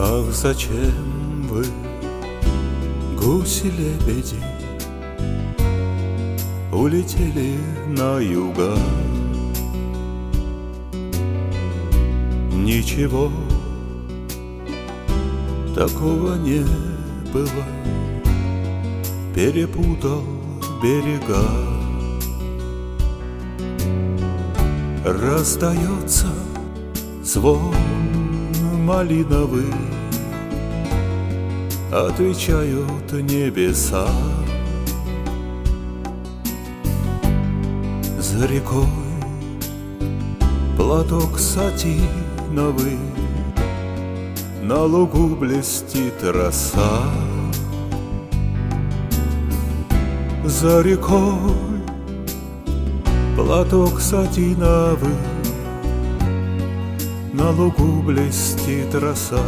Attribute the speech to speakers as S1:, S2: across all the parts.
S1: Ах, зачем вы, гуси-лебеди, улетели на юга? Ничего такого не было, перепутал берега. Раздается звон малиновый, отвечают небеса. За рекой платок сатиновый, на лугу блестит роса. За рекой платок сатиновый, на лугу блестит роса.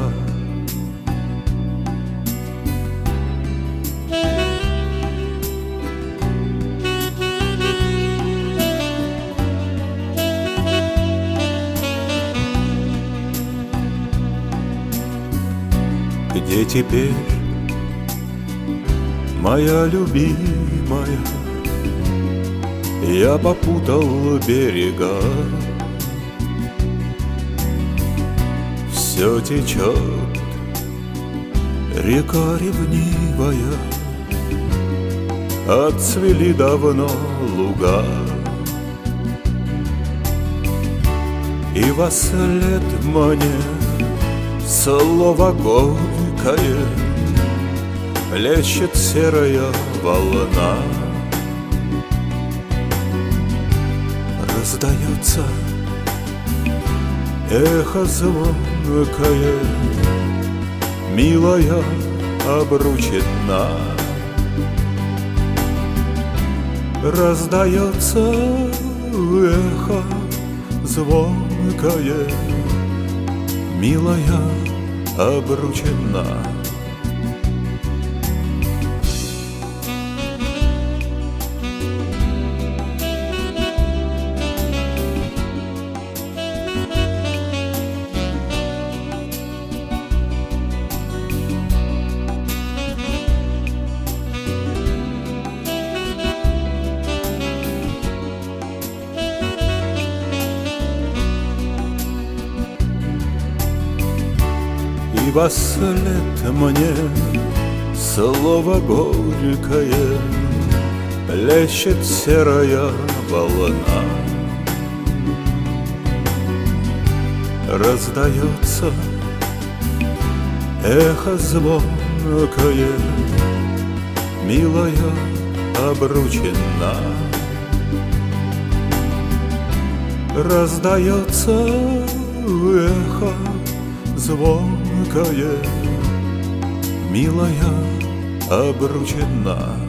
S1: Где теперь моя любимая? Я попутал берега. Все течет река ревнивая, отцвели давно луга. И вослед мне слово горькое плещет серая волна. Раздается эхо звонкое, милая обручена. Раздается эхо звонкое, милая обручена. И вослед мне слово горькое плещет серая волна. Раздается эхо звонкое, милая обручена. Раздается эхо звонкое, милая обручена.